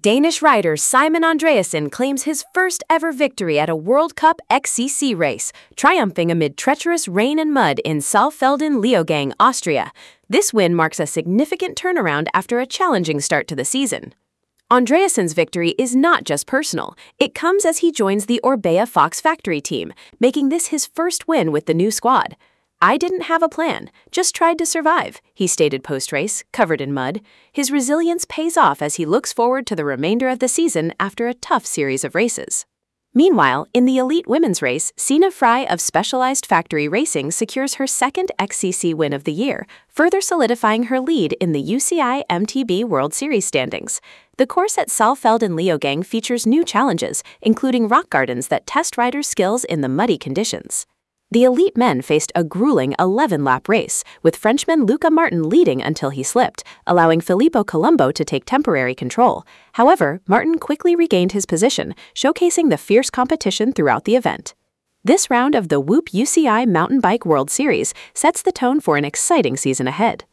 Danish rider Simon Andreasen claims his first ever victory at a World Cup XCC race, triumphing amid treacherous rain and mud in Saalfelden-Leogang, Austria. This win marks a significant turnaround after a challenging start to the season. Andreasen's victory is not just personal. It comes as he joins the Orbea Fox Factory team, making this his first win with the new squad. "I didn't have a plan, just tried to survive," he stated post-race, covered in mud. His resilience pays off as he looks forward to the remainder of the season after a tough series of races. Meanwhile, in the elite women's race, Sina Fry of Specialized Factory Racing secures her second XCC win of the year, further solidifying her lead in the UCI MTB World Series standings. The course at Saalfelden-Leogang features new challenges, including rock gardens that test riders' skills in the muddy conditions. The elite men faced a grueling 11-lap race, with Frenchman Luca Martin leading until he slipped, allowing Filippo Colombo to take temporary control. However, Martin quickly regained his position, showcasing the fierce competition throughout the event. This round of the Whoop UCI Mountain Bike World Series sets the tone for an exciting season ahead.